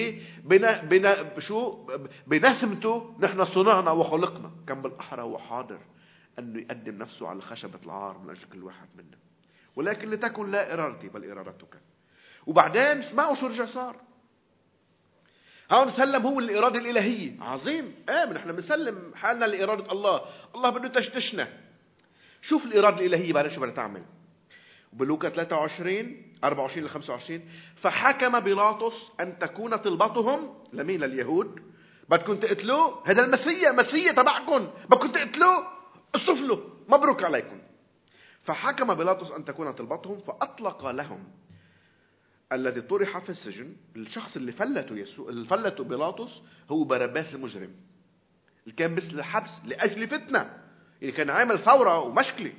بنسمته نحن صنعنا وخلقنا، كم بالأحرى هو حاضر أنه يقدم نفسه على خشبة العار من أجل كل واحد منا. ولكن لتكن لا إرادتي بل إرادتك. وبعدين اسمعوا شو رجع صار. هون سلم هو الإرادة الإلهية. عظيم. نحن بنسلم حالنا لإرادة الله. الله بده تشتشنا. شوف الإرادة الإلهية بعد شو بدها تعمل. بلوكا 23:24-25 فحكم بيلاطس أن تكون طلبتهم لمين؟ لليهود. بدكم تقتلوه؟ هذا مسيا تبعكم، بدكم تقتلوه؟ اصطفلوا، مبروك عليكم. فحكم بيلاطس أن تكون طلبتهم فأطلق لهم الذي طرح في السجن. الشخص اللي فلته بيلاطس هو باراباس المجرم اللي كان بس الحبس لأجل فتنة، اللي كان عامل ثورة ومشكلة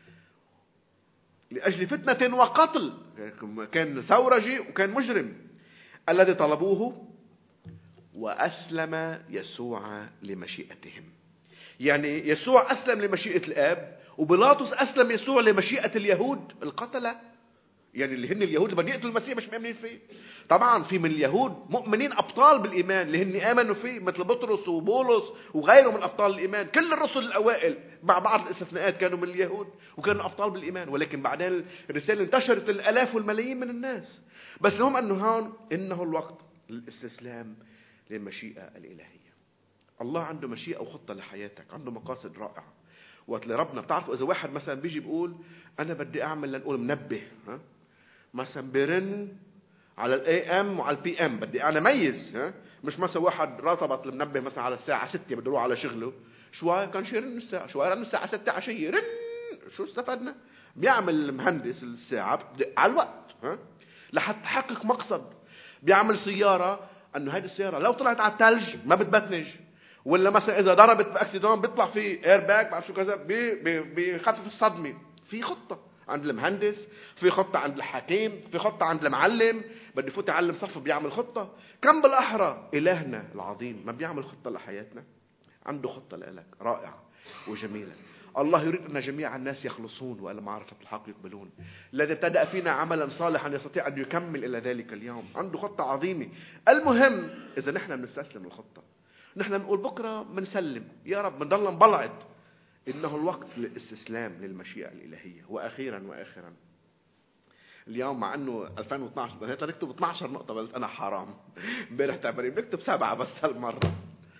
لأجل فتنة وقتل، كان ثورجي وكان مجرم. الذي طلبوه وأسلم يسوع لمشيئتهم. يعني يسوع أسلم لمشيئة الآب، وبيلاطس أسلم يسوع لمشيئة اليهود القتلة، يعني اللي هن اليهود اللي بدهم يقتلوا المسيح مش مؤمنين فيه. طبعا في من اليهود مؤمنين أبطال بالإيمان اللي هن آمنوا فيه مثل بطرس وبولس وغيره من أبطال الإيمان. كل الرسل الأوائل مع بعض الاستثناءات كانوا من اليهود وكانوا أبطال بالإيمان. ولكن بعدين الرسالة انتشرت الآلاف والملايين من الناس. بس لهم أنه هون إنه الوقت للاستسلام للمشيئة الإلهية. الله عنده مشيئة وخطة لحياتك، عنده مقاصد رائعة. وقت لربنا بتعرفوا إذا واحد مثلا بيجي بيقول أنا بدي أعمل لنقول منبه مثلا برن على الاي ام وعلى البي ام، بدي انا ميز مش مثلا واحد رطبت المنبه مثلا على الساعه 6 بده يروح على شغله، شوي كان يرن الساعه، شوي رن الساعه 6 عشيه، رن شو استفدنا؟ بيعمل مهندس الساعه بتدق على الوقت لحتى تحقق مقصد. بيعمل سياره انه هذه السياره لو طلعت على الثلج ما بتبتنج، ولا مثلا اذا ضربت باكسيدون بيطلع في اير باك بعرف شو كذا بيخفف الصدمه. في خطه عند المهندس، في خطة عند الحكيم، في خطة عند المعلم. بدي يفوت يعلم صف بيعمل خطة. كم بالأحرى إلهنا العظيم ما بيعمل خطة لحياتنا؟ عنده خطة لك رائعة وجميلة. الله يريد أن جميع الناس يخلصون وإلى معرفة الحق يقبلون. الذي ابتدأ فينا عملا صالحا يستطيع أن يكمل إلى ذلك اليوم. عنده خطة عظيمة. المهم إذا نحن بنستسلم الخطة، نحن بنقول بكرة بنسلم يا رب، بنضل نبلعد. إنه الوقت للاستسلام للمشيئة الإلهية. وأخيرا اليوم مع أنه 2012 بدأت نكتب 12 نقطة قلت أنا حرام امبارح تعبرين بنكتب 7 بس هالمرة.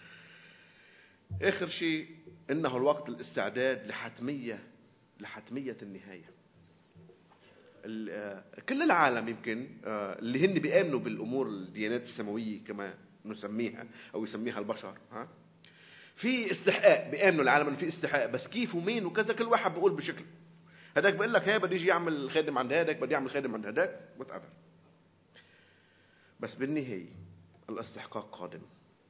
آخر شيء إنه الوقت للاستعداد لحتمية النهاية. كل العالم يمكن اللي هن بيآمنوا بالأمور الديانات السماوية كما نسميها أو يسميها البشر في استحقاق، بيآمنوا العالم انه في استحقاق، بس كيف ومين وكذا كل واحد بيقول بشكل. هداك بيقول لك بدي يجي يعمل خادم عند هداك، بدي يعمل خادم عند هداك متقبل. بس بالنهاية الاستحقاق قادم،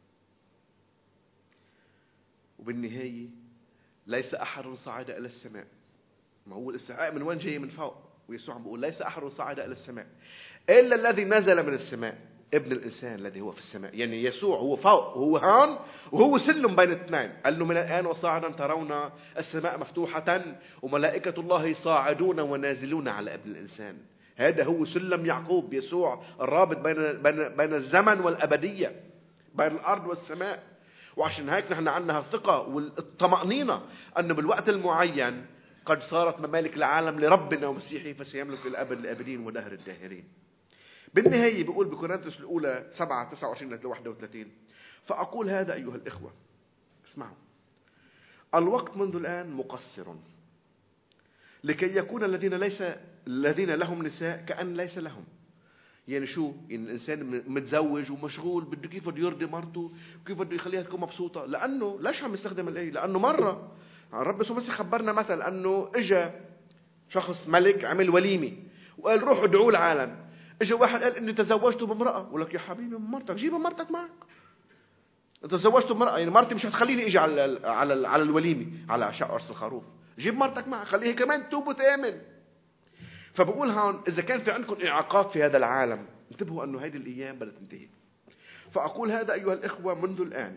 وبالنهاية ليس أحد صعد إلى السماء. ما هو الاستحقاق من وين جاي؟ من فوق. ويسوع بيقول ليس أحد صعد إلى السماء إلا الذي نزل من السماء، ابن الإنسان الذي هو في السماء. يعني يسوع هو فوق وهو هون وهو سلم بين الاثنين. قال له من الآن وصاعدا ترون السماء مفتوحة وملائكة الله صاعدون ونازلون على ابن الإنسان. هذا هو سلم يعقوب، يسوع الرابط بين الزمن والأبدية، بين الأرض والسماء. وعشان هيك نحن عندنا الثقة والطمأنينة أنه بالوقت المعين قد صارت ممالك العالم لربنا ومسيحه فسيملك الأبد الأبدين ودهر الداهرين. بالنهاية بيقول بكورنثوس الأولى 7:29-31 فأقول هذا أيها الإخوة اسمعوا، الوقت منذ الآن مقصر لكي يكون الذين لهم نساء كأن ليس لهم. يعني شو؟ يعني الإنسان متزوج ومشغول بده كيف بده يرضي مرته وكيف بده يخليها تكون مبسوطة. لأنه ليش عم يستخدم الآية؟ لأنه مرة الرب يسوع مسيح خبرنا مثل أنه إجا شخص ملك عمل وليمة وقال روحوا ادعوا العالم. اجى واحد قال اني تزوجت بامرأة، ولك يا حبيبي مرتك جيب مرتك معك. انت تزوجت بامرأة، يعني مرتي مش هتخليني اجي على الوليمة على عشاء عرس الخروف. جيب مرتك معك، خليها كمان توب وتآمن. فبقول هون اذا كان في عندكم اعاقات في هذا العالم انتبهوا أنه هذه الأيام بدها تنتهي. فأقول هذا أيها الإخوة منذ الآن.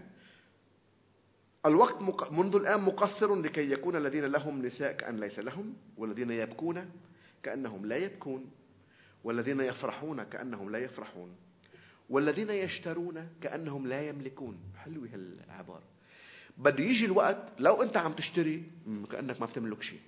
الوقت منذ الآن مقصر لكي يكون الذين لهم نساء كأن ليس لهم، والذين يبكون كأنهم لا يبكون، والذين يفرحون كأنهم لا يفرحون، والذين يشترون كأنهم لا يملكون. حلوة هالعبارة. بده يجي الوقت لو أنت عم تشتري كأنك ما بتملك شيء.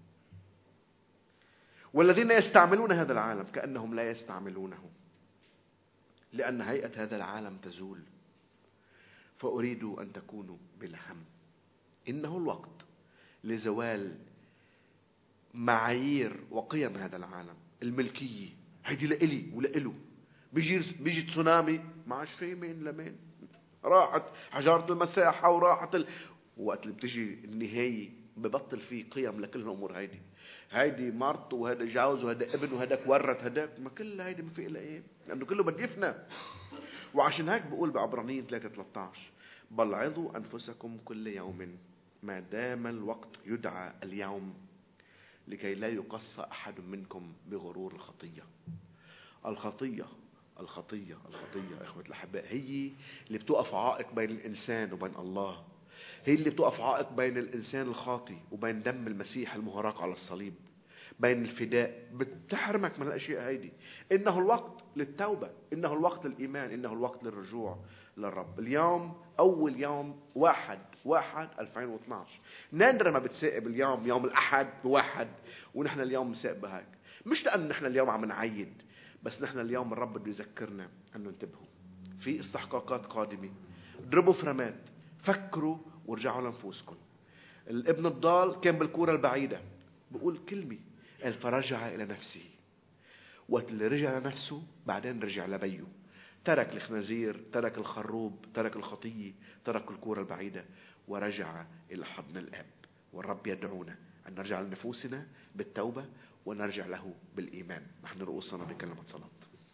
والذين يستعملون هذا العالم كأنهم لا يستعملونه، لأن هيئة هذا العالم تزول. فأريد أن تكونوا بلا هم. إنه الوقت لزوال معايير وقيم هذا العالم. الملكية هيدي لإلي ولإله. بيجي تسونامي، ما عادش في مين لمين، راحت حجارة المساحة وراحت وقت اللي بتجي النهاية ببطل فيه قيم لكل الأمور. هيدي مرت، وهذا جوز، وهذا ابن، وهذاك ورث هذاك، ما كل هيدي ما في إلا إيه، لأنه كله بده يفنى. وعشان هيك بقول بعبرانيين 3:13 بل عظوا أنفسكم كل يوم ما دام الوقت يدعى اليوم، لكي لا يقص أحد منكم بغرور الخطية. الخطية الخطية الخطية إخوة الأحباء هي اللي بتوقف عائق بين الإنسان وبين الله. هي اللي بتوقف عائق بين الإنسان الخاطي وبين دم المسيح المهراق على الصليب، بين الفداء. بتحرمك من الأشياء هيدي. إنه الوقت للتوبة، إنه الوقت للإيمان، إنه الوقت للرجوع للرب. اليوم أول يوم 1/1/2012. نادر ما بتسائب اليوم يوم الأحد بواحد، ونحن اليوم مسائب بهيك. مش لأن نحن اليوم عم نعيد، بس نحن اليوم الرب بده يذكرنا أنه انتبهوا في استحقاقات قادمة. ضربوا فرمات، فكروا وارجعوا لنفوسكم. الابن الضال كان بالكورة البعيدة، بقول كلمة قال فرجع إلى نفسه. وقت اللي رجع لنفسه بعدين رجع لبيه، ترك الخنازير، ترك الخروب، ترك الخطية، ترك الكورة البعيدة، ورجع إلى حضن الآب. والرب يدعونا أن نرجع لنفوسنا بالتوبة ونرجع له بالإيمان. نحن رؤوسنا بكلمة صلاة.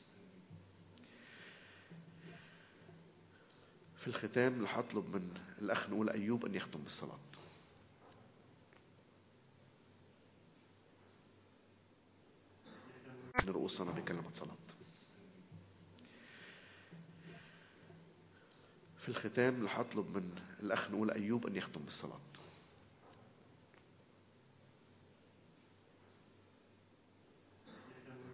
في الختام رح أطلب من الأخ نقول أيوب أن يختم بالصلاة. نحن رؤوسنا بكلمة صلاة. في الختام رح أطلب من الأخ نقول أيوب أن يختم بالصلاة.